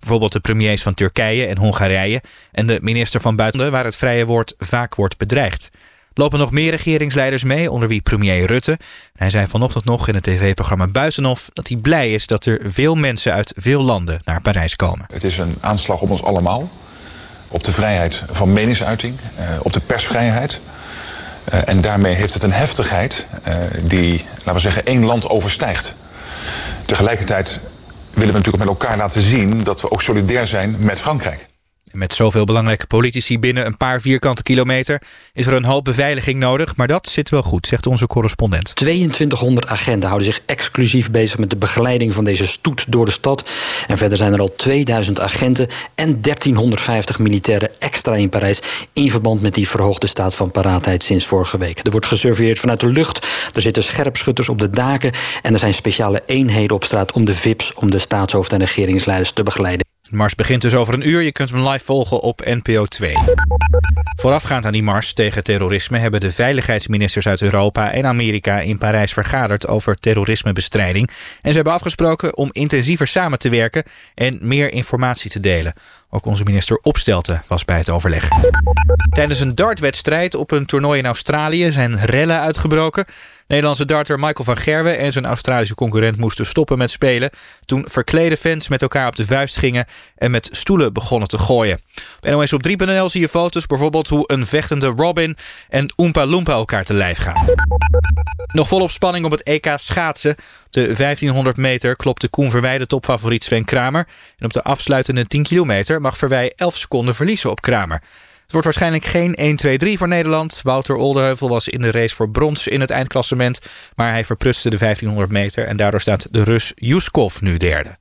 bijvoorbeeld de premiers van Turkije en Hongarije en de minister van Buitenlandse waar het vrije woord vaak wordt bedreigd. Er lopen nog meer regeringsleiders mee, onder wie premier Rutte. Hij zei vanochtend nog in het tv-programma Buitenhof dat hij blij is dat er veel mensen uit veel landen naar Parijs komen. Het is een aanslag op ons allemaal. Op de vrijheid van meningsuiting, op de persvrijheid. En daarmee heeft het een heftigheid die, laten we zeggen, 1 land overstijgt. Tegelijkertijd willen we natuurlijk met elkaar laten zien dat we ook solidair zijn met Frankrijk. Met zoveel belangrijke politici binnen een paar vierkante kilometer is er een hoop beveiliging nodig, maar dat zit wel goed, zegt onze correspondent. 2200 agenten houden zich exclusief bezig met de begeleiding van deze stoet door de stad. En verder zijn er al 2000 agenten en 1350 militairen extra in Parijs in verband met die verhoogde staat van paraatheid sinds vorige week. Er wordt gesurveilleerd vanuit de lucht, er zitten scherpschutters op de daken en er zijn speciale eenheden op straat om de VIP's, om de staatshoofden en regeringsleiders te begeleiden. De mars begint dus over een uur. Je kunt hem live volgen op NPO 2. Voorafgaand aan die mars tegen terrorisme hebben de veiligheidsministers uit Europa en Amerika in Parijs vergaderd over terrorismebestrijding. En ze hebben afgesproken om intensiever samen te werken en meer informatie te delen. Ook onze minister Opstelten was bij het overleg. Tijdens een dartwedstrijd op een toernooi in Australië zijn rellen uitgebroken. Nederlandse darter Michael van Gerwen en zijn Australische concurrent moesten stoppen met spelen toen verklede fans met elkaar op de vuist gingen en met stoelen begonnen te gooien. Op NOS op 3.nl zie je foto's bijvoorbeeld hoe een vechtende Robin en Oompa Loompa elkaar te lijf gaan. Nog volop spanning op het EK schaatsen. Op de 1500 meter klopte Koen Verwij de topfavoriet Sven Kramer. En op de afsluitende 10 kilometer mag Verwij 11 seconden verliezen op Kramer. Het wordt waarschijnlijk geen 1-2-3 voor Nederland. Wouter Oldeheuvel was in de race voor brons in het eindklassement, maar hij verprutste de 1500 meter en daardoor staat de Rus Juskov nu derde.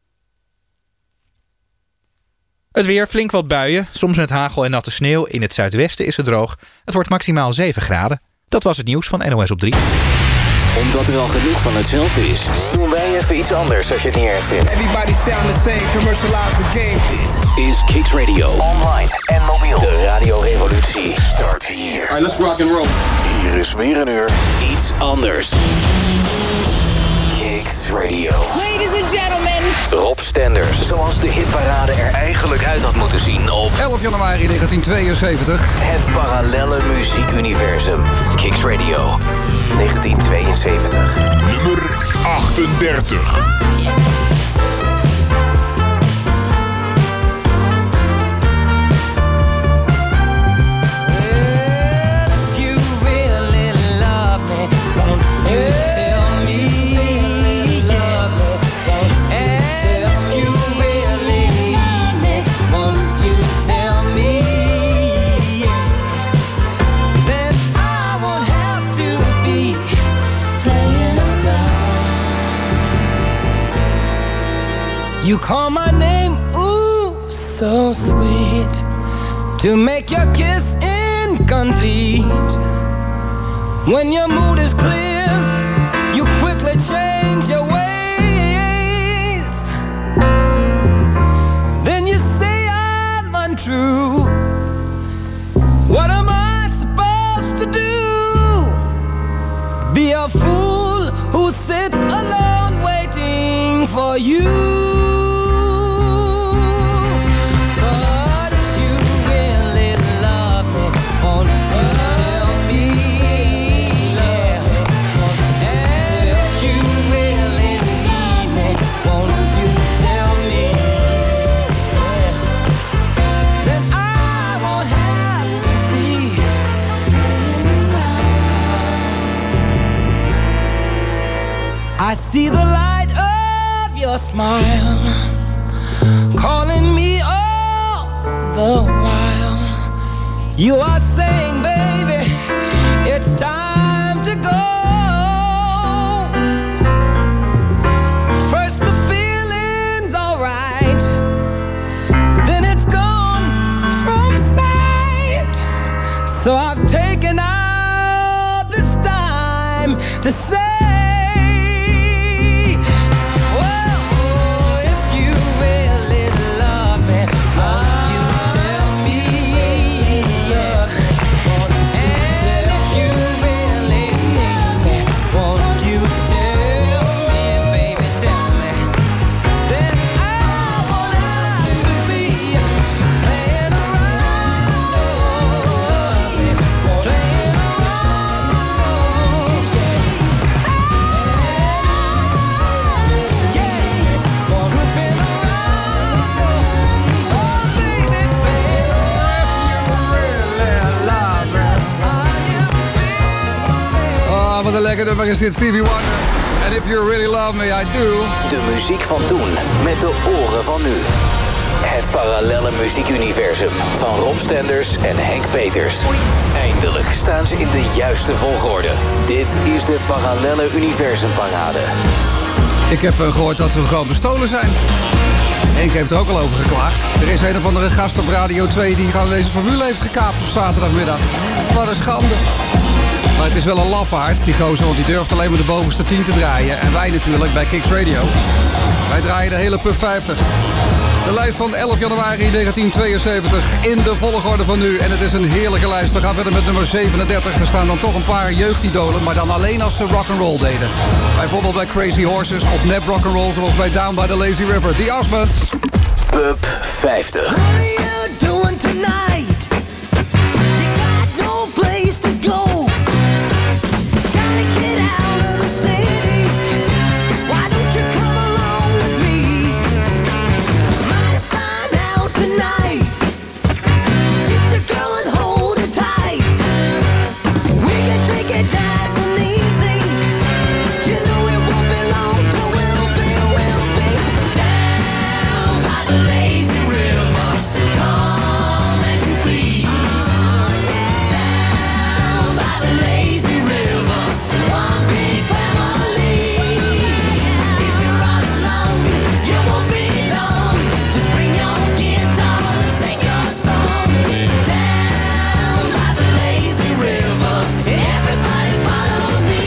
Het weer, flink wat buien, soms met hagel en natte sneeuw. In het zuidwesten is het droog. Het wordt maximaal 7 graden. Dat was het nieuws van NOS op 3. Omdat er al genoeg van hetzelfde is, doen wij even iets anders als je het niet erg vindt. Everybody sound the same, commercialize the game. Dit is Kicks Radio. Online en mobiel. De radiorevolutie start hier. Alright, let's rock and roll. Hier is weer een uur iets anders. Kicks Radio. Ladies and gentlemen. Rob Stenders. Zoals de hitparade er eigenlijk uit had moeten zien op 11 januari 1972. Het parallelle muziekuniversum. Kicks Radio. 1972. Nummer 38. You call my name, ooh, so sweet, to make your kiss incomplete. When your mood is clear, you quickly change your ways. Then you say I'm untrue. What am I supposed to do? Be a fool who sits alone waiting for you. I see the light of your smile calling me all the while. You are saying, baby, it's time to go. First the feeling's alright, then it's gone from sight. So I've taken all this time to say, lekker nummer is dit, Stevie Wonder. And if you really love me, I do. De muziek van toen, met de oren van nu. Het parallelle muziekuniversum van Rob Stenders en Henk Peters. Eindelijk staan ze in de juiste volgorde. Dit is de Parallelle Universumparade. Ik heb gehoord dat we gewoon bestolen zijn. Henk heeft er ook al over geklaagd. Er is een of andere gast op Radio 2 die gewoon deze formule heeft gekaapt op zaterdagmiddag. Wat een schande. Maar het is wel een lafaard, die gozer, want die durft alleen maar de bovenste 10 te draaien. En wij natuurlijk bij Kicks Radio. Wij draaien de hele Pub 50. De lijst van 11 januari 1972 in de volgorde van nu. En het is een heerlijke lijst. We gaan verder met nummer 37. Er staan dan toch een paar jeugdidolen, maar dan alleen als ze rock'n'roll deden. Bijvoorbeeld bij Crazy Horses of nep rock'n'roll zoals bij Down by the Lazy River. The Osmonds. Pub 50. What are you doing tonight? You got no place to go. Gotta get out of the city. Why don't you come along with me? Might find out tonight. Get your girl and hold her tight. We can take it nice and easy. You know it won't be long till we'll be down by the lazy river. Come as you please. Down by the lazy river. One big family. If you're all alone, you won't be long. Just bring your guitar and sing your song. Down by the lazy river. Everybody follow me.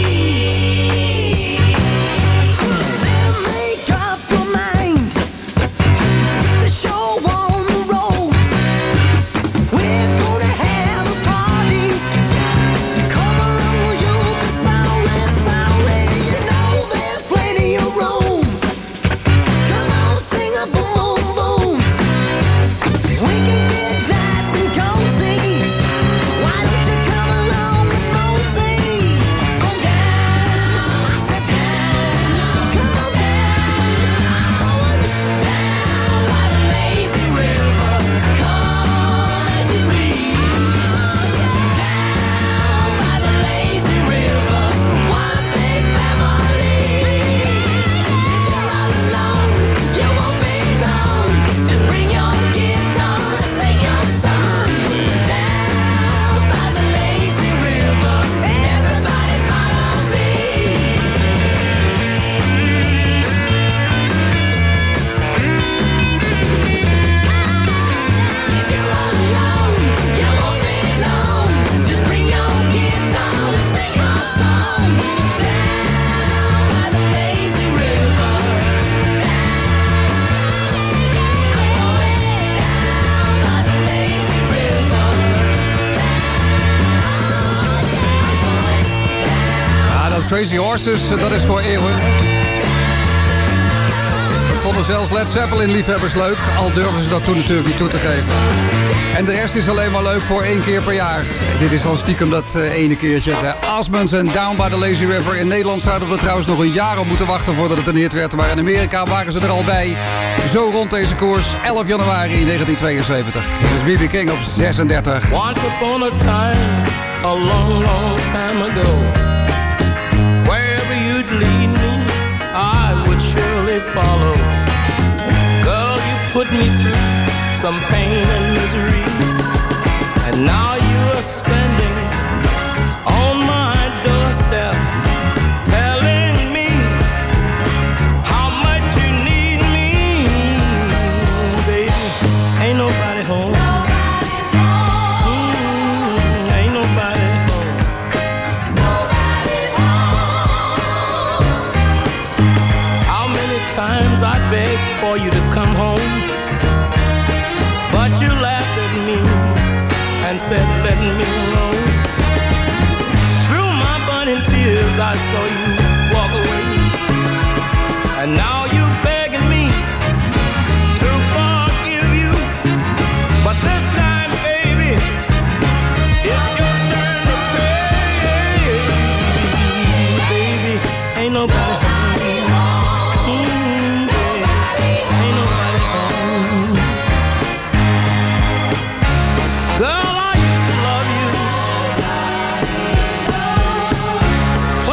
Make up your mind. The show on the road. We're gonna have a party. Come along, you'll be sorry, sorry. You know there's plenty of room. Come on, sing a boom, boom, boom. We can get nice and cozy. Why don't you come along with Mosey? Go down, sit down, come on down, down by the lazy river. Come as you please. Down by the lazy river. One big family. If you're all alone, you won't be long. Just bring your guitar and sing your song. Down by the lazy river. Everybody follow me. If you're all alone, you won't be long. Just bring your guitar and sing your song. Down by the lazy river. Down by the lazy river. Ah, dat Crazy Horses, dat is voor eeuwig. Ik vonden zelfs Led Zeppelin liefhebbers leuk, al durfden ze dat toen natuurlijk niet toe te geven. En de rest is alleen maar leuk voor 1 keer per jaar. Dit is dan stiekem dat ene keertje. De Osmonds en Down by the Lazy River. In Nederland zouden we er trouwens nog een jaar op moeten wachten voordat het een hit werd. Maar in Amerika waren ze er al bij. Zo rond deze koers, 11 januari 1972. Hier is B.B. King op 36. Once upon a time, a long, long time ago, wherever you'd lead me, I would surely follow. Girl, you put me through some pain and misery, and now you are standing on my doorstep, telling me how much you need me. Baby, ain't nobody home. Ain't nobody home. How many times I begged for you to come home, but you laughed at me and said, let me alone. Through my burning tears, I saw you walk away, and now you begging me to forgive you. But this time, baby, it's your turn to pay. Baby, ain't nobody home. Ain't nobody home. Girl, I used to love you.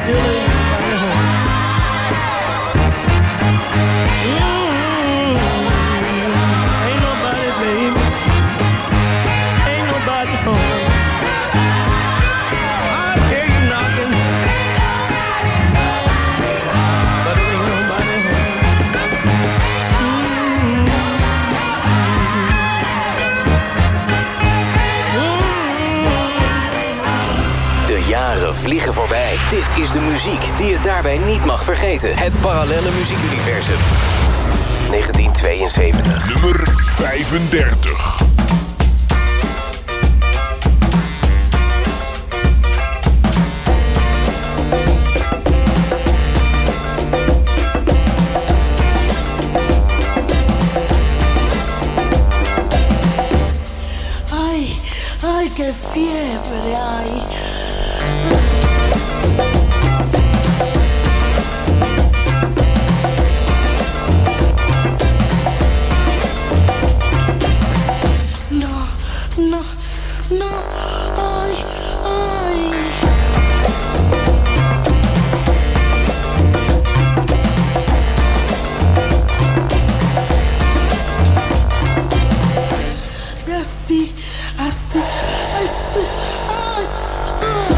still ain't nobody home. Ain't nobody, baby. Ain't nobody home. I hear you knocking, but it ain't nobody home. De jaren vliegen voorbij. Dit is de muziek die je daarbij niet mag vergeten. Het parallelle muziekuniversum. 1972. Nummer 35. Ay, qué fiebre hay. No, no, no, ay, ay. Así, así, así, ay, ay.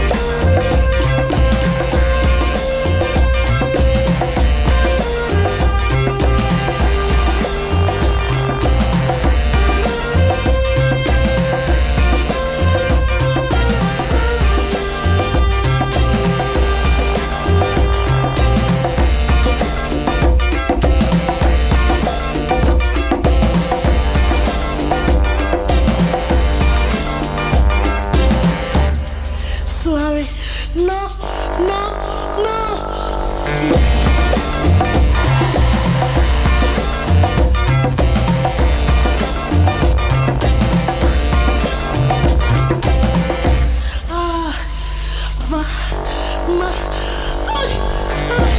Suave, no, no, no. Ah, ma, ay, ay.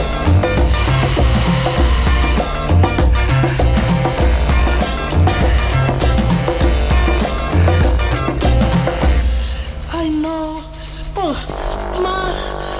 I know. Oh, ma.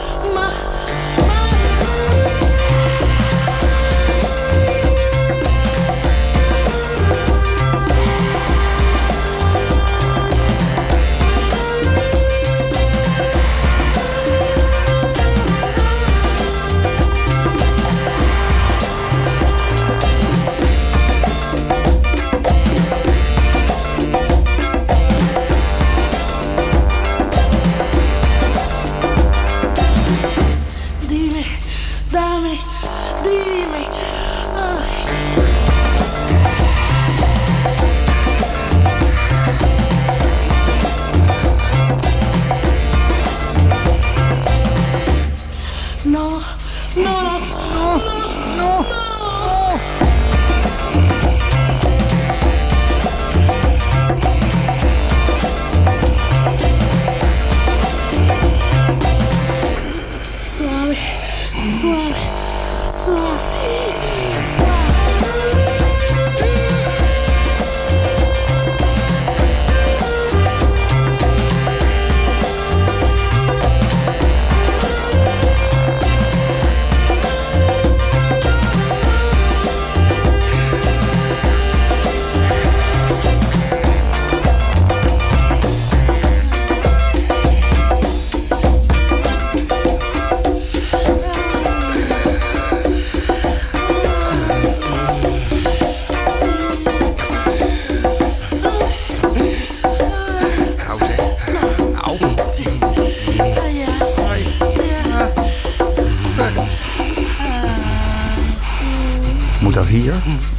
Dime, dame, dime. Ay. No, no, no, no, no. Suave, suave, suave. Moet dat hier?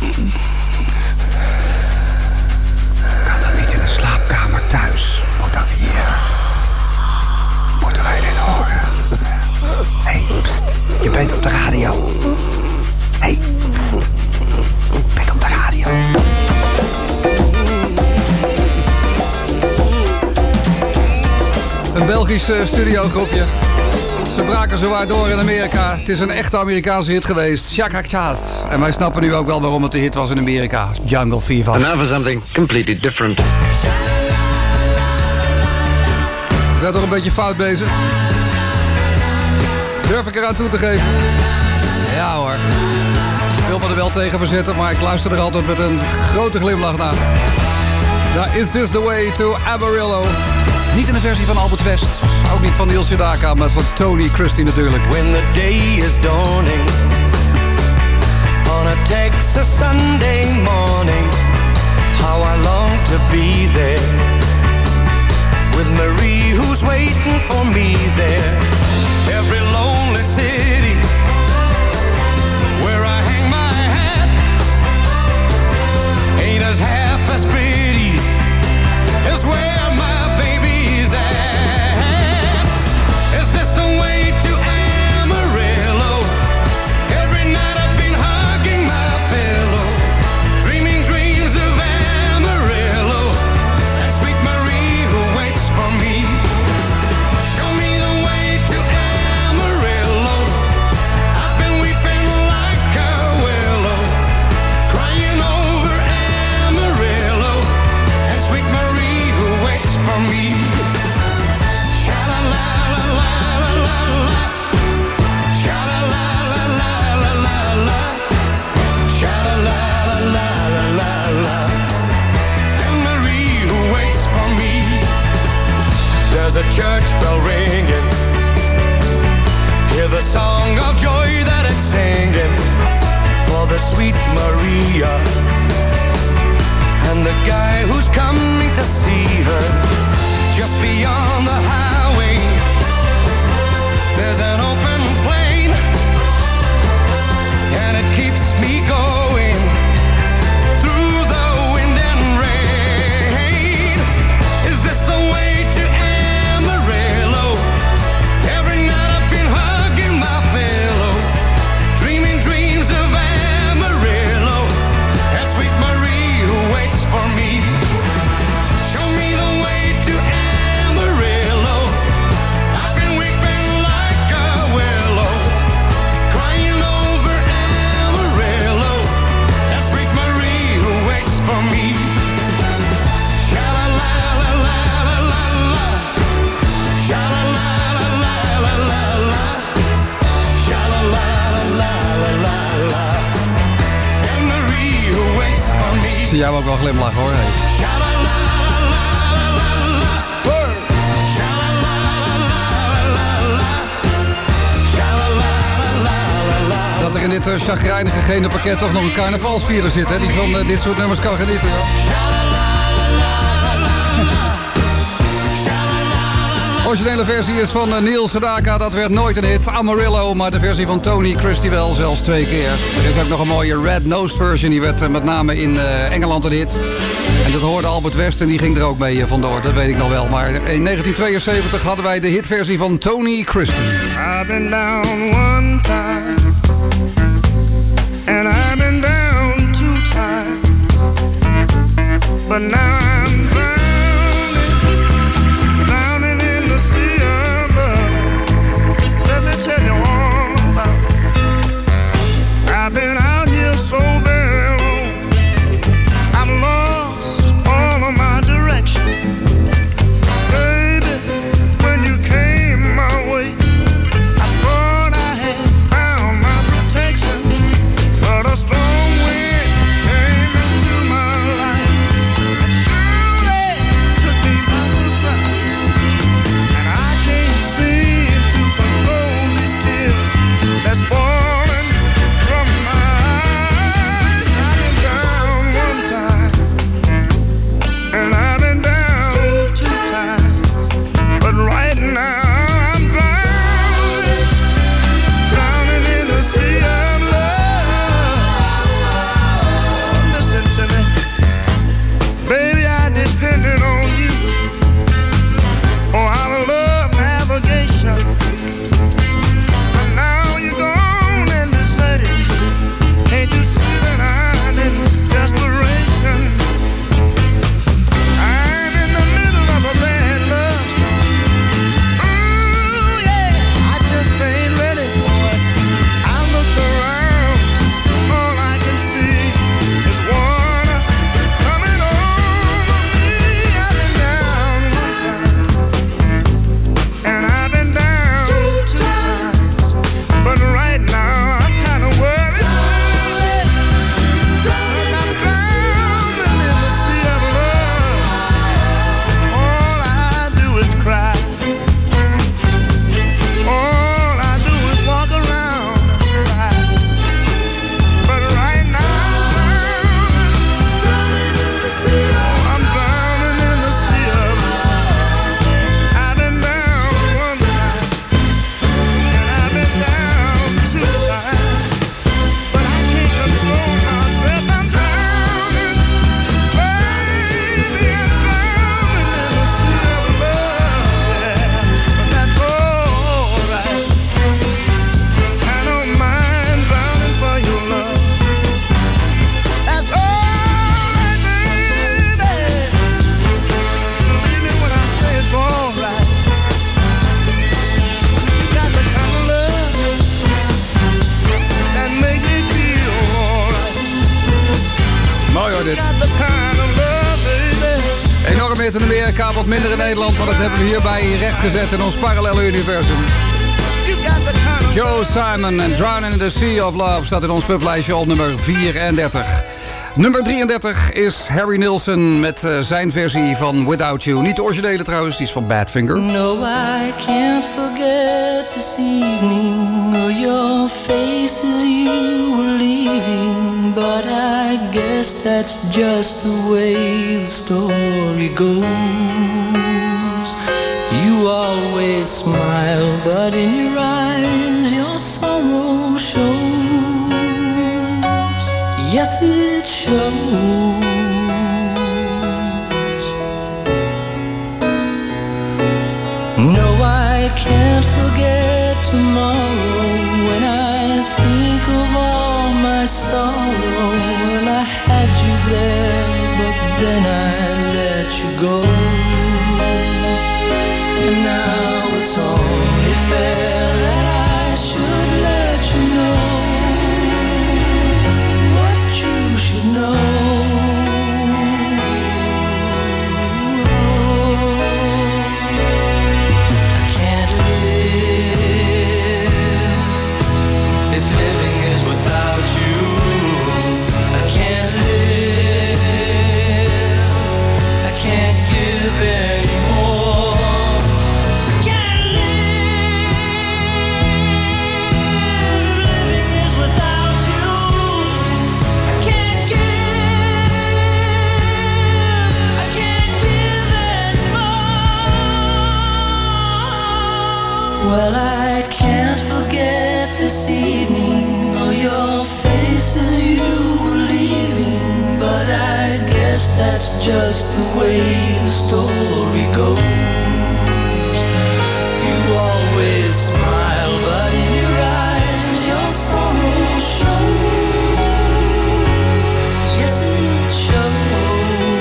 Kan dat niet in de slaapkamer thuis? Moet dat hier? Moeten wij dit horen? Hé, je bent op de radio. Hé, je bent op de radio. Een Belgisch studiogroepje. Ze braken zowaar door in Amerika. Het is een echte Amerikaanse hit geweest. Chaka Chas. En wij snappen nu ook wel waarom het de hit was in Amerika. Jungle Fever. And now for something completely different. We zijn toch een beetje fout bezig? durf ik eraan toe te geven. Ja hoor. Ik wil me er wel tegen verzetten, maar ik luister er altijd met een grote glimlach naar. Nou, Is This The Way to Amarillo? Niet in de versie van Albert West, ook niet van Neil Sedaka, maar van Tony Christie natuurlijk. When the day is dawning on a Texas Sunday morning, how I long to be there with Marie who's waiting for me there. Every lonely city where I hang my hat ain't as half as pretty as where my baby's at. Is this the way to Amarillo? Every night I've been hugging my pillow, dreaming dreams of Amarillo and sweet Marie who waits for me. Show me the way to Amarillo. I've been weeping like a willow, crying over Amarillo and sweet Marie who waits for me. Sha-la-la-la-la-la-la-la, sha-la-la-la-la-la-la-la, sha-la-la-la-la-la-la, and Marie who waits for me. There's a church bell ringing, hear the song of joy that it's singing for the sweet Maria and the guy who's coming to see her. Just beyond the highway there's an open plain, and it keeps me going through the wind and rain. Is this the way to Amarillo? Every night I've been hugging my pillow, dreaming dreams of Amarillo and sweet Marie who waits for me. Show me the way to Amarillo. I've been weeping like a willow, crying over Amarillo and sweet Marie who waits for me. Sha-la-la-la-la-la-la, sha-la-la-la-la-la-la, sha-la-la-la-la-la-la, and Marie who waits for me. Ik zie jou ook wel glimlachen hoor. Hey. Dat er in dit chagrijnige gene pakket toch nog een carnavalsvierder zit, hè? Die van dit soort nummers kan genieten. Ja. Originele versie is van Neil Sedaka, dat werd nooit een hit. Amarillo, maar de versie van Tony Christie wel, zelfs 2 keer. Er is ook nog een mooie Red-Nosed version, die werd met name in Engeland een hit. En dat hoorde Albert West en die ging er ook mee vandoor, dat weet ik nog wel. Maar in 1972 hadden wij de hitversie van Tony Christie. I've been down one time and I've been down 2 times, but now I'm drowning in the sea above. Let me tell you all about it. I've been out here so very long, I've lost all of my direction. Baby, when you came my way, I thought I had found my protection, but a strong wind came into my life and zit in Amerika, wat minder in Nederland. Maar dat hebben we hierbij rechtgezet in ons parallele universum. Joe Simon en Drowning in the Sea of Love staat in ons publijstje op nummer 34. Nummer 33 is Harry Nilsson met zijn versie van Without You. Niet de originele trouwens, die is van Badfinger. No, I can't forget this evening or your face as you were leaving. But I guess that's just the way the story goes. You always smile, but in your eyes your sorrow shows. Yes, it shows. No, I can't forget tomorrow when I think of all my sorrow. Well, I had you there, but then I let you go. And now it's only fair that I should let you know what you should know. I can't live if living is without you. I can't live, I can't give anymore. Well, I can't forget this evening or your face as you were leaving. But I guess that's just the way the story goes. You always smile, but in your eyes your sorrow shows. Yes, it shows.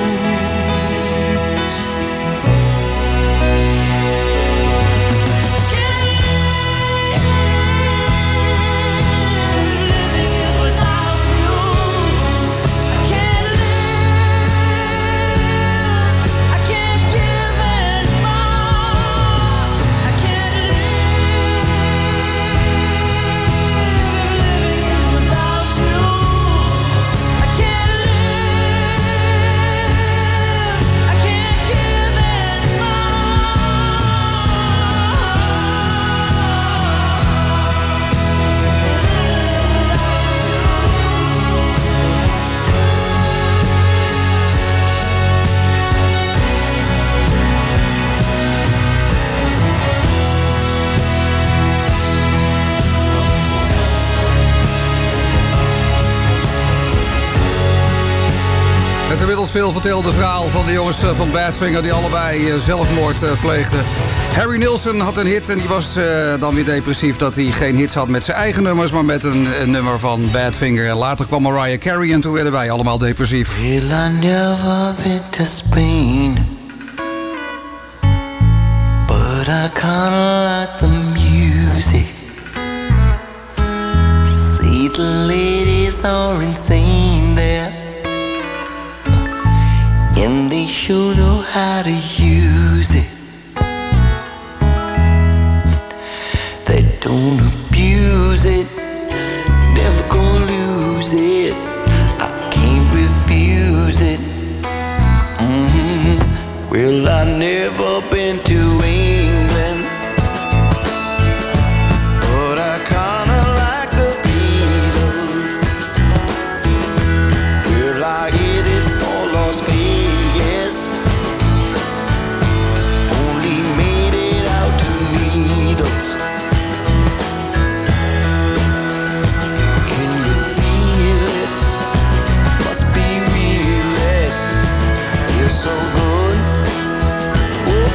Het inmiddels veel vertelde verhaal van de jongens van Badfinger die allebei zelfmoord pleegden. Harry Nilsson had een hit en die was dan weer depressief dat hij geen hits had met zijn eigen nummers, maar met een nummer van Badfinger. En later kwam Mariah Carey en toen werden wij allemaal depressief. Well, I never been to Spain, but I kinda like the music. See, the ladies are insane there, and they sure know how to use it. They don't abuse it, never gonna lose it. I can't refuse it. Well, I never been to England, but I kinda like the Beatles. Well, I hit it for Las Vegas, only made it out to Needles. Can you feel it? Must be real, it feels so good. Oh,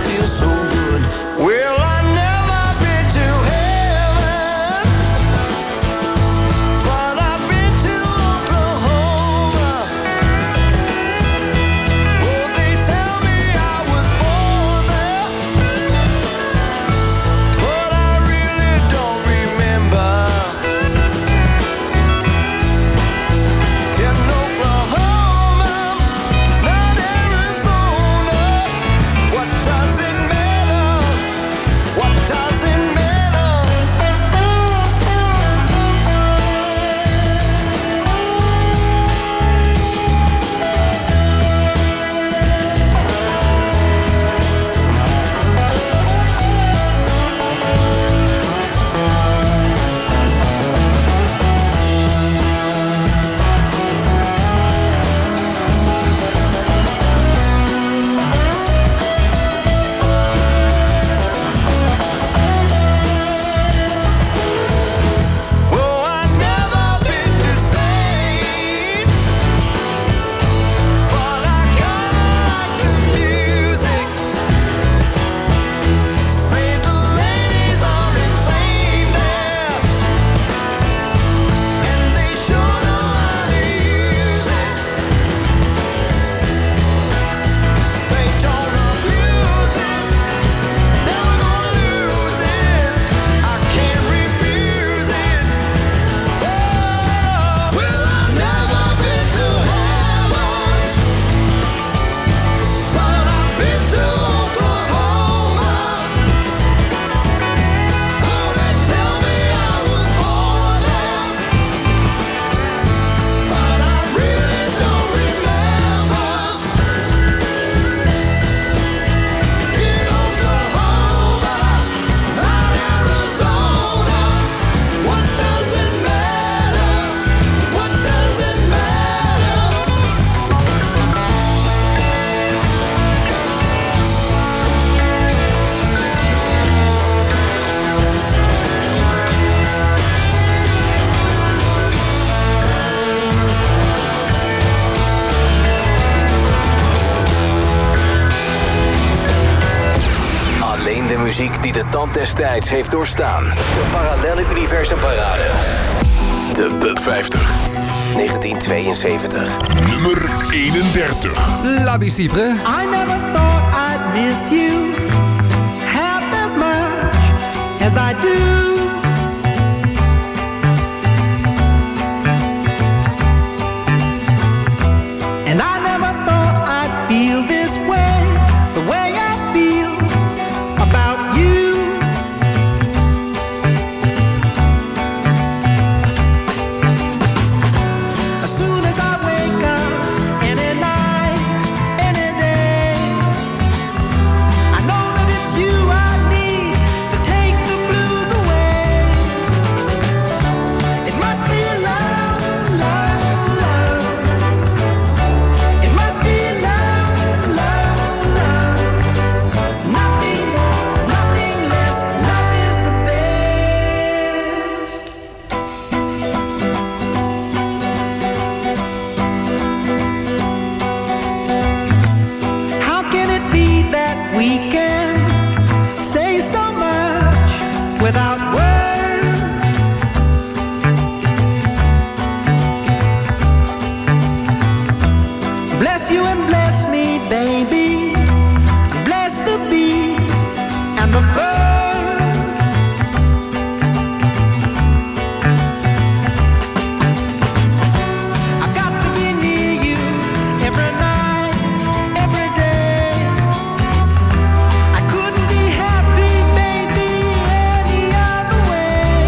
muziek die de tand des tijds heeft doorstaan. De Parallelle Universum Parade. De Pub 50. 1972. Nummer 31. Labi Cifre. I never thought I'd miss you half as much as I do. And I never thought I'd feel this way, the way I feel about you. As soon as I wake up, any night, any day, I know that it's you I need to take the blues away. It must be love, love, love. It must be love, love, love. Nothing more, nothing less. Love is the best. How can it be that we can say so much without words? Bless you and bless me, baby. And bless the bees and the birds. I've got to be near you every night, every day. I couldn't be happy, baby, any other way.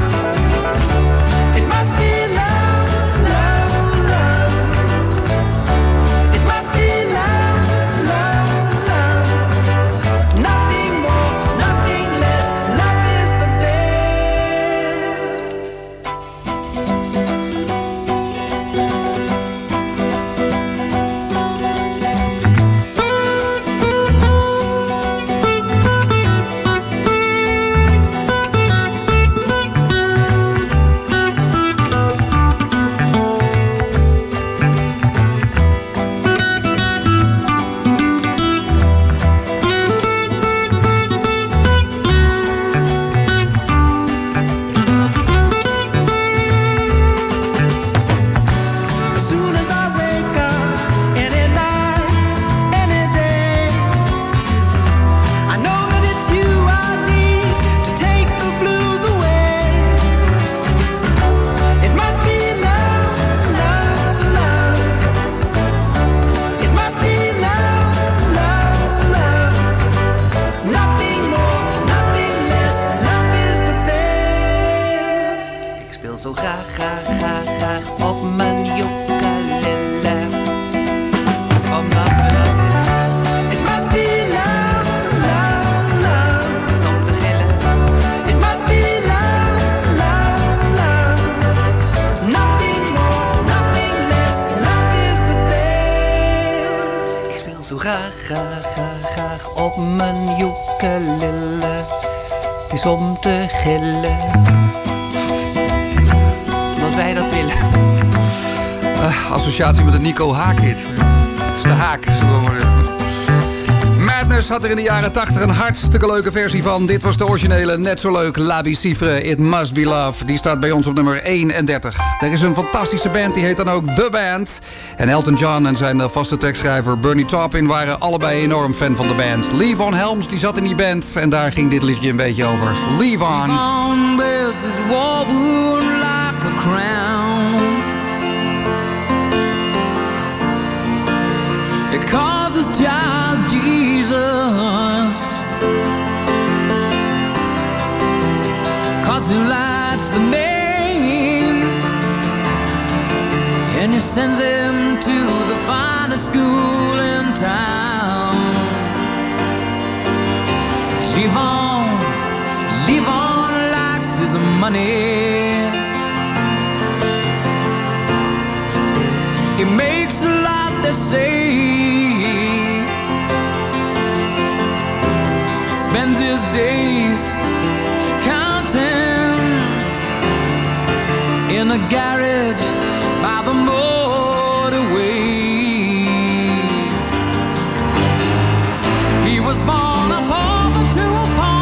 It must be love, love, love. It must be love, love, love. Nothing more, nothing less. Love is the best. As soon as I wake up, any night, any day, I know that it's you I need to take the blues away. It must be love, love, love. It must be love, love, love. Nothing more, nothing less. Love is the best. Ik speel zo graag, graag, graag, graag op mijn ukulele. Omdat we dat willen. It must be love, love, love. Is om te gillen. It must be love, love, love. Nothing more, nothing less. Love is the best. Ik speel zo graag, graag, graag, graag op mijn ukulele. Het is om te gillen. Omdat wij dat willen. Associatie met de Nico Haak-hit. Het is de Haak. zullen we maar- Madness had er in de jaren 80 een hartstikke leuke versie van. Dit was de originele, net zo leuk. Labi Cifre, It Must Be Love. Die staat bij ons op nummer 31. Er is een fantastische band, die heet dan ook The Band. En Elton John en zijn vaste tekstschrijver Bernie Taupin waren allebei enorm fan van de band. Levon Helms die zat in die band en daar ging dit liedje een beetje over. Levon. On this is war wound like a crown. It calls his child Jesus, 'cause he lights the name and he sends him to the finest school in town. Levon likes his money. He makes a lot, they say. Spends his days counting in a garage by the motorway. He was born a father to a pawn.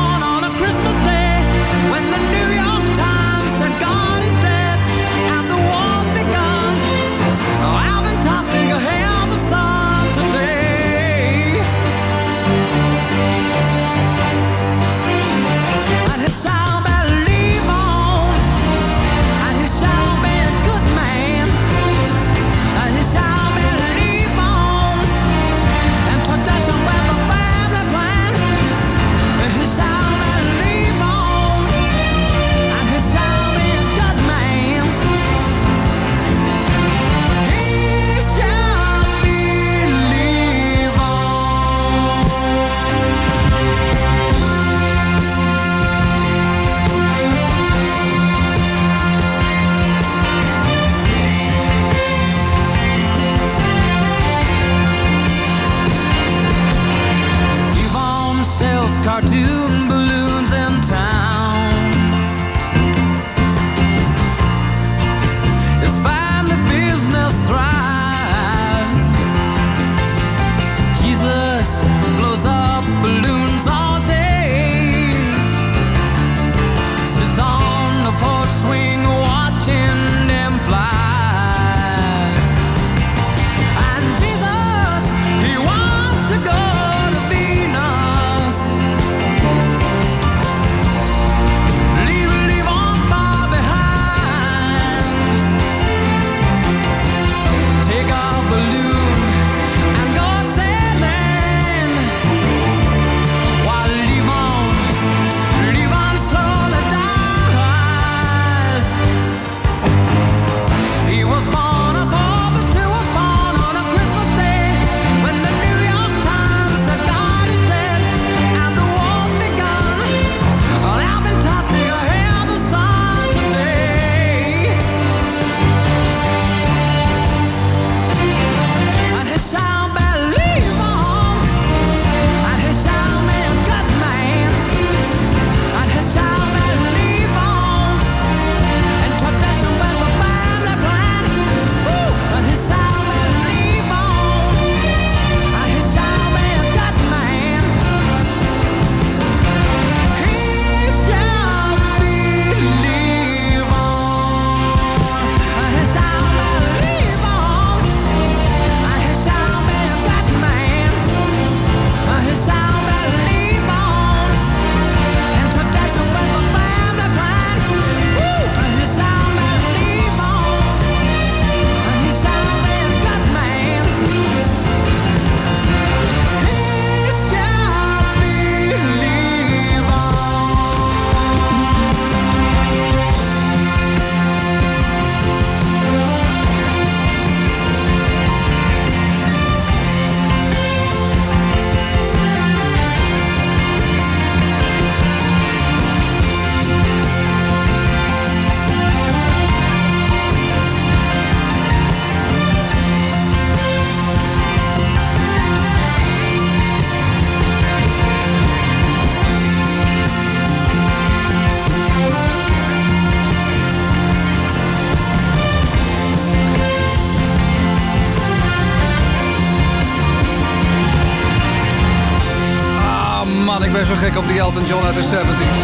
gek op die Elton John uit de 70s.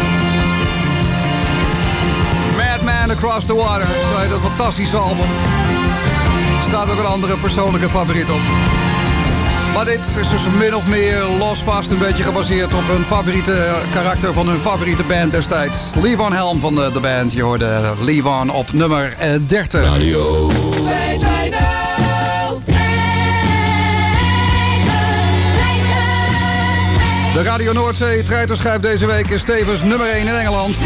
Madman Across the Water. Zo heet dat fantastische album. Er staat ook een andere persoonlijke favoriet op. Maar dit is dus min of meer losvast een beetje gebaseerd op hun favoriete karakter van hun favoriete band destijds. Levon Helm van de band. Je hoorde Levon op nummer 30. Radio. De Radio Noordzee treiterschijf deze week is tevens nummer 1 in Engeland.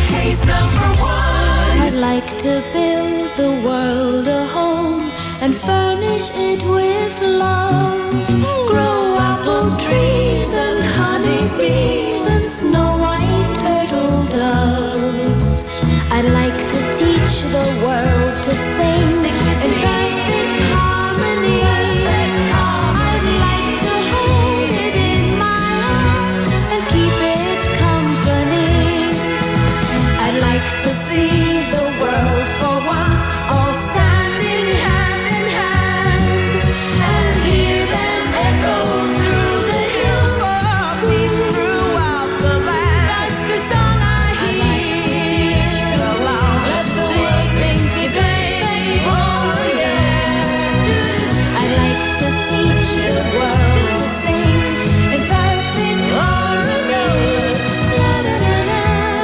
I'd like to build the world a home and furnish it with love. Grow apple trees and honey bees and snow white turtle doves. I'd like to teach the world to sing in perfect harmony. I'd like to hold it in my arms and keep it company. I'd like to see the world for once all standing hand in hand and hear them echo through the hills for peace throughout the land. That's the song I hear aloud. Let the world sing today. Oh yeah. I'd like to teach the world to sing in perfect harmony. La da da da.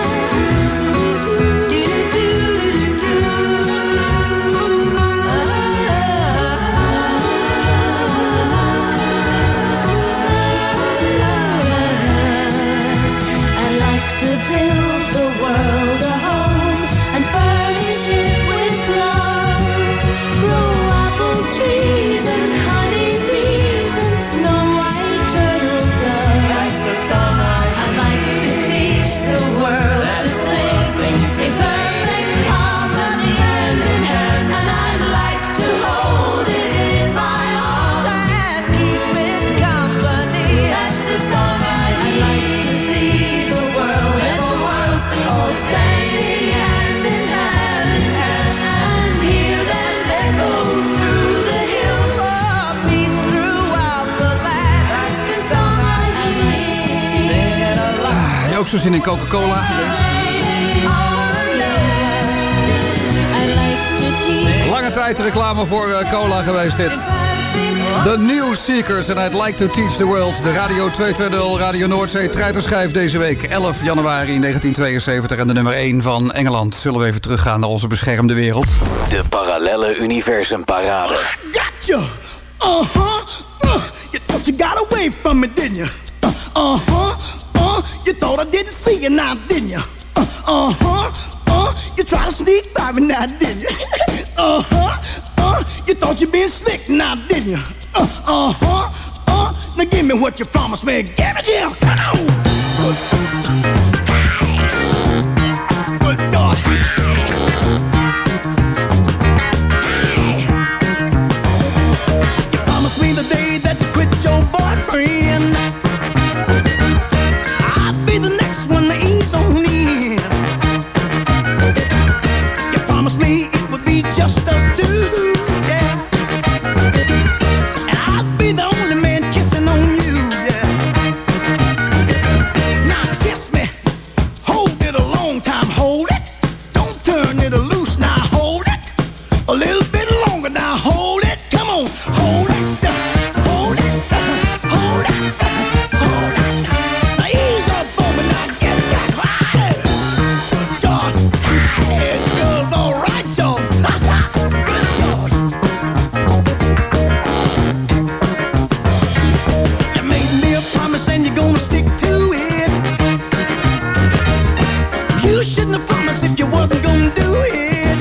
I'd like to build the world a home and furnish it with love. Grow apple trees and honey bees and snow white turtle doves. That's the song I'd like to teach the world to sing in perfect harmony hand in hand. And I'd like to hold it in my arms and keep it company. That's the song I'd like to see the world for once all standing hand in hand and hear them echo through the hills for peace throughout the land. That's the song I'd like to Je ook zo zin in Coca-Cola? Lange tijd reclame voor cola geweest dit. The New Seekers en I'd like to teach the world. De Radio 220 Radio Noordzee treiterschijf deze week 11 januari 1972 en de nummer 1 van Engeland. Zullen we even teruggaan naar onze beschermde wereld? De parallelle universum parade. Gotcha! You thought you got away from me, didn't you? You thought I didn't see you now, didn't you? You tried to sneak by me now, didn't you? You thought you been slick now, didn't you? Now give me what you promised me. Give it here, come on! Good God! You promised me the day that you quit your boyfriend, I'd be the next one to ease on in. You promised me it would be just us two, yeah. And I'd be the only man kissing on you, yeah. Now kiss me, hold it a long time, hold it. Don't turn it loose, now hold it. A little bit longer, now hold it. Come on, hold it, hold it, hold it, hold it. Now ease up for me, now get back. Good God, it goes all right, y'all. Good God. You made me a promise and you're gonna stick to it. You shouldn't have promised if you wasn't gonna do it.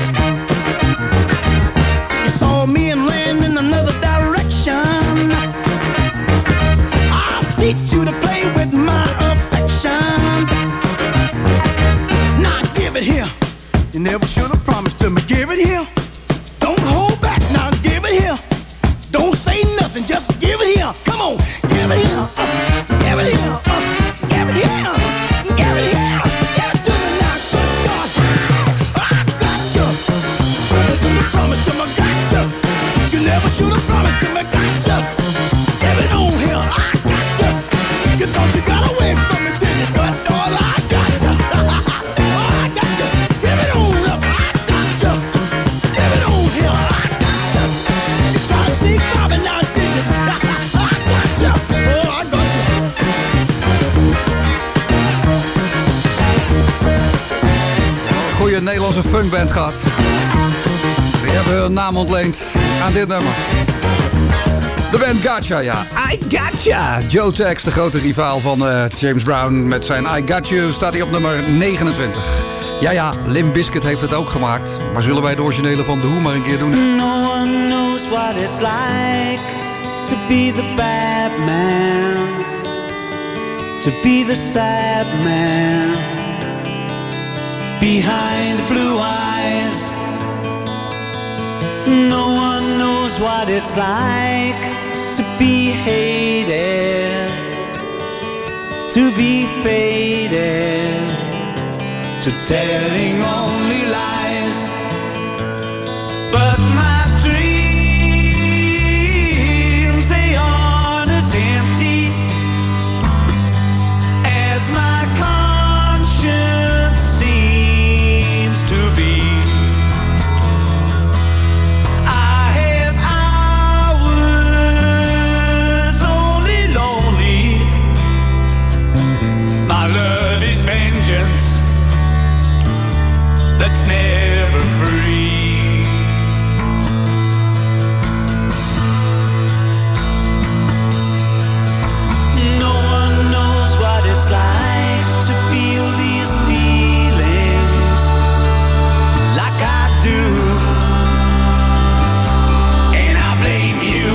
You saw me and land in another direction. I'll teach you to play with my affection. Now give it here. You never should have promised to me. Give it here. Don't hold back. Now give it here. Don't say nothing. Just give it here. Come on. Give it here. Give it here. Give it here. Give it here. Give it to me now. Good God. I got you. You promised to me. Got you. You never should have promised to me. Got you. Give it on here. I got you. You thought you got away from me, didn't you? band gehad. Die hebben hun naam ontleend aan dit nummer. De band Gotcha, ja. I Gotcha! Joe Tex, de grote rivaal van James Brown. Met zijn I Got You staat hij op nummer 29. Ja, Limp Bizkit heeft het ook gemaakt. Maar zullen wij de originele van The Who maar een keer doen? No one knows what it's like to be the bad man, to be the sad man behind the blue eyes. No one knows what it's like to be hated, to be faded, to telling only lies. But my dreams, they aren't as empty as my conscience seems to be. I have hours only lonely. My love is vengeance that's never free. No one knows what it's like to feel these feelings like I do, and I blame you.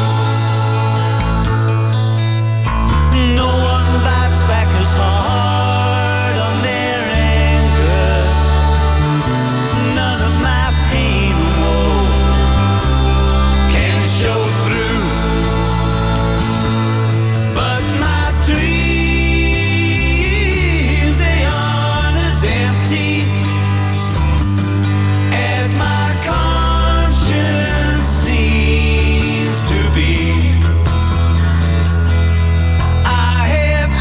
No one bites back as hard on their anger. None of my pain or woe can show through. But my dreams, they aren't as empty as my conscience seems to be. I have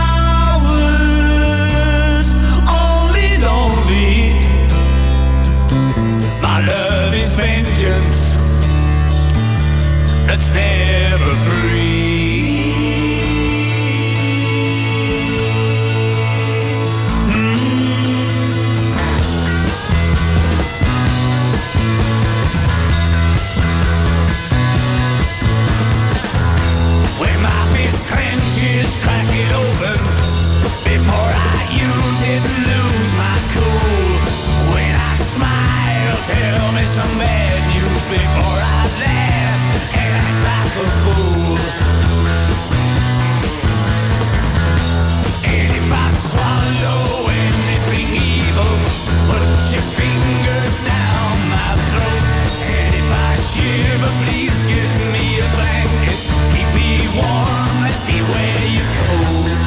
hours only lonely. My love is vengeance that's never free. When my fist clenches, crack it open before I use it and lose my cool. When I smile, tell me some bad news before I laugh and act like a fool. And if I swallow anything evil, put your finger down my throat. And if I shiver, please give me a blanket. Keep me warm, let me wear your coat.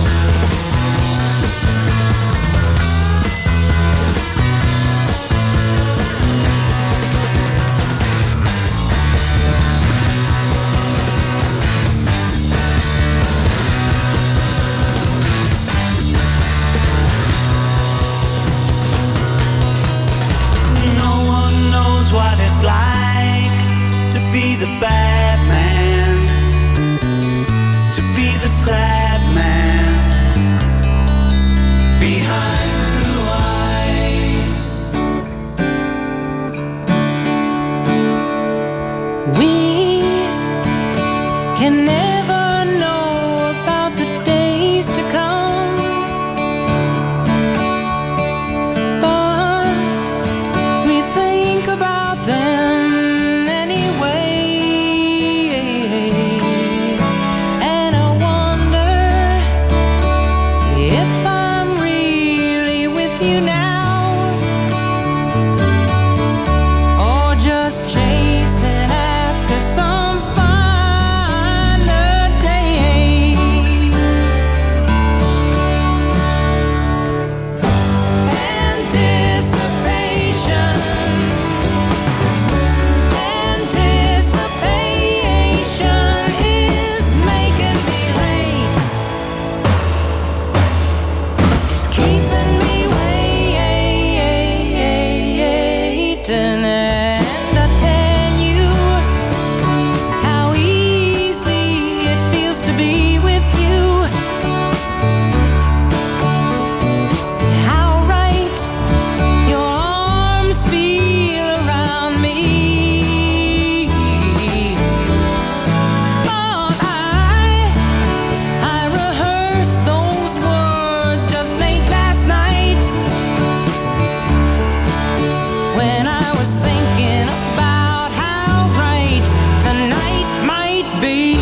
No one knows what it's like to be the bad man, to be the sad man behind blue eyes. We can never know about the days to come, but we think about them anyway. And I wonder if I'm real when I was thinking about how right tonight might be.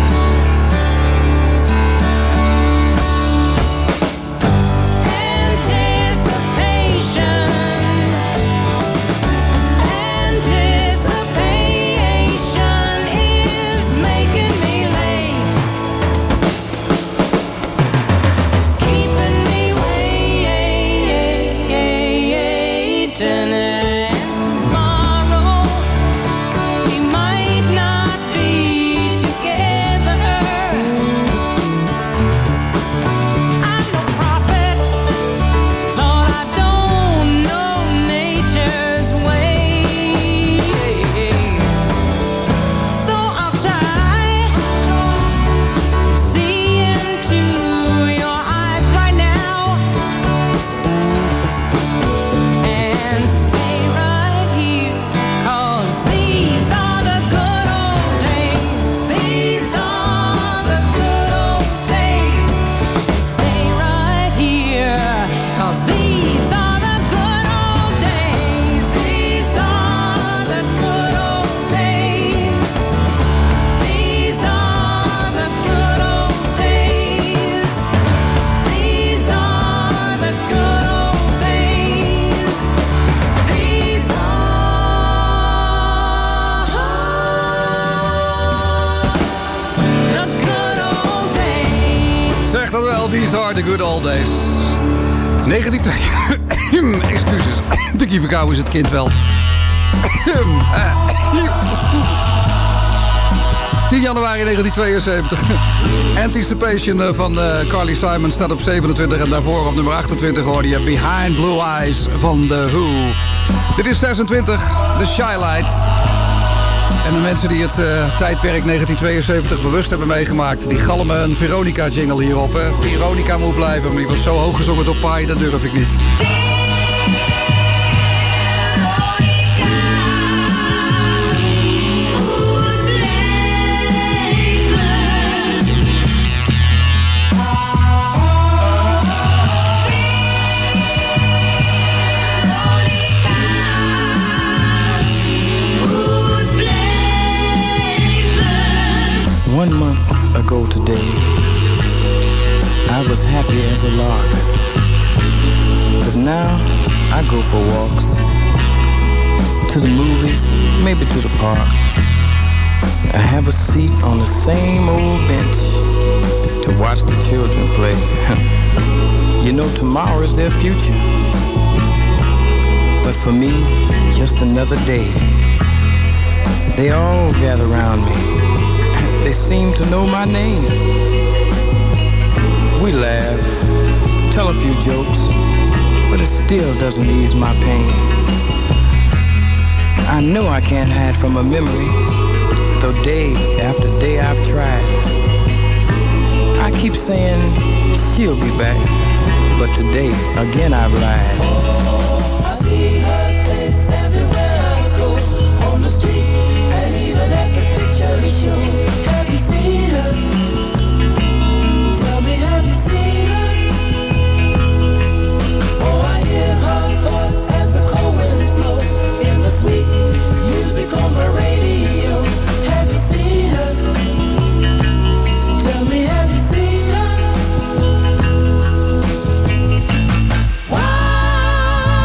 These are the good old days. 19... Excuses. Tikkie verkouden is het kind wel. 10 januari 1972. Anticipation van Carly Simon staat op 27. En daarvoor op nummer 28 hoorde je Behind Blue Eyes van The Who. Dit is 26, The Shy Lights. En de mensen die het tijdperk 1972 bewust hebben meegemaakt... die galmen een Veronica-jingle hierop. Hè. Veronica moet blijven, maar die was zo hoog gezongen door Pai, dat durf ik niet. One month ago today, I was happy as a lark. But now I go for walks, to the movies, maybe to the park. I have a seat on the same old bench to watch the children play. You know, tomorrow is their future, but for me, just another day. They all gather around me. They seem to know my name. We laugh, tell a few jokes, but it still doesn't ease my pain. I know I can't hide from a memory, though day after day I've tried. I keep saying she'll be back, but today again I've lied. Oh, I see her face everywhere I go, on the street and even at the picture show. Have you seen her? Tell me, have you seen her? Oh, I hear her voice as the cold winds blow in the sweet music on my radio. Have you seen her? Tell me, have you seen her? Why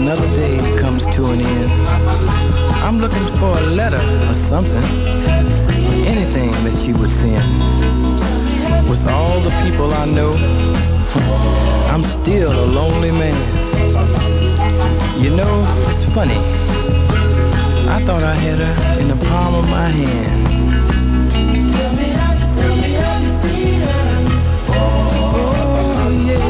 another day comes to an end, I'm looking for a letter or something, or anything that she would send. With all the people I know, I'm still a lonely man. You know, it's funny. I thought I had her in the palm of my hand. Tell me, have you seen her? Oh, yeah.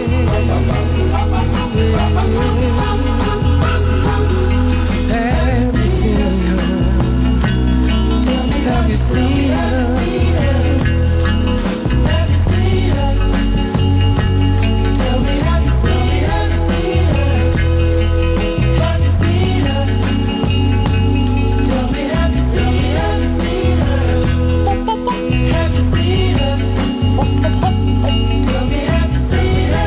Have you seen her? Tell me, have you seen her? Have you seen her? Tell me, have you seen her? Have you seen her? Tell me, have you seen her? Have you seen her? Have you seen her? Tell me, have you seen her?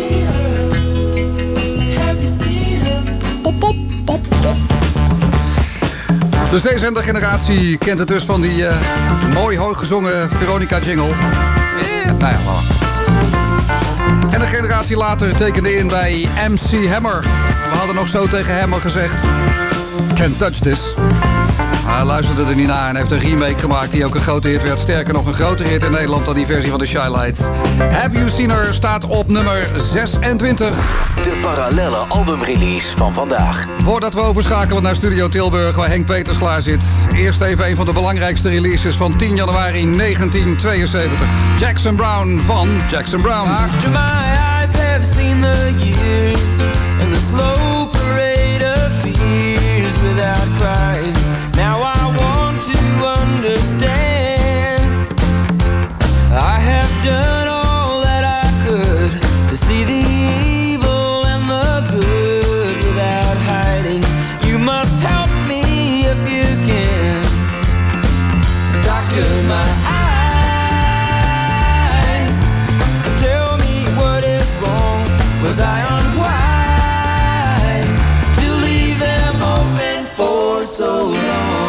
Have you seen her? De zeezender-generatie kent het dus van die mooi hoog gezongen Veronica-jingle. Nou ja, voilà. En de generatie later tekende in bij MC Hammer. We hadden nog zo tegen Hammer gezegd: Can't touch this. Hij luisterde er niet naar en heeft een remake gemaakt die ook een grote hit werd. Sterker nog, een grotere hit in Nederland dan die versie van de Shy Lights. Have You Seen Her staat op nummer 26. De parallelle albumrelease van vandaag. Voordat we overschakelen naar Studio Tilburg, waar Henk Peters klaar zit. Eerst even een van de belangrijkste releases van 10 januari 1972. Jackson Brown van Jackson Brown. After my eyes have seen the years and the slow parade of fears without crying. Now I want to understand. I have done all that I could to see the evil and the good without hiding. You must help me if you can. Doctor, my eyes, tell me what is wrong. Was I unwise to leave them open for so long?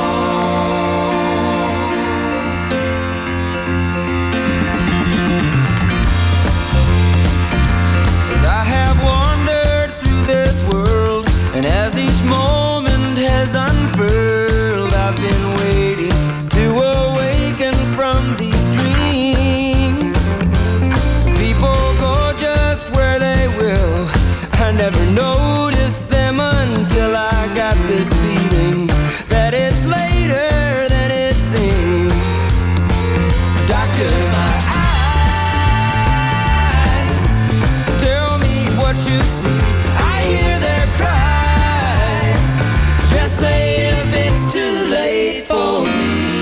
As I have wandered through this world, and as each moment has unfurled, I've been waiting to awaken from these dreams. People go just where they will. I never noticed them until I got this feeling that it's later than it seems. Doctor, my eyes, tell me what you see. I hear their cries. Just say if it's too late for me.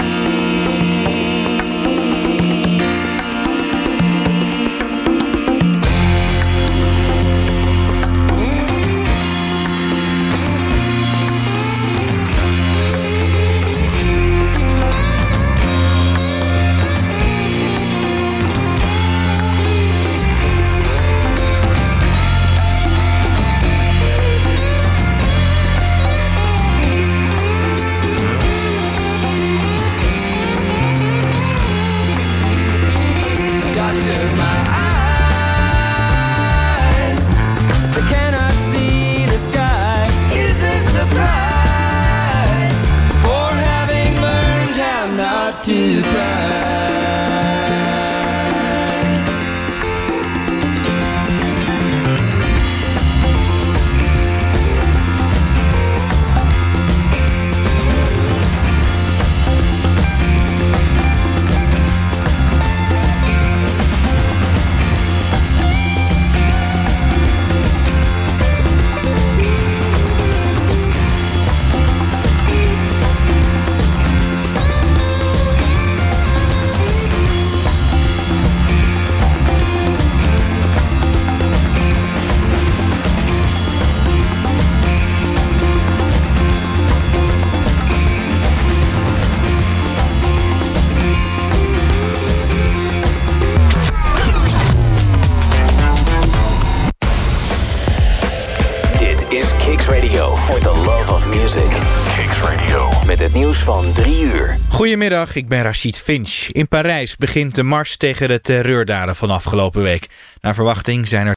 Doctor, my eyes, they cannot see the sky. Is this the price for having learned how not to cry? Met het nieuws van 3 uur. Goedemiddag, ik ben Rachid Finch. In Parijs begint de mars tegen de terreurdaden van afgelopen week. Naar verwachting zijn er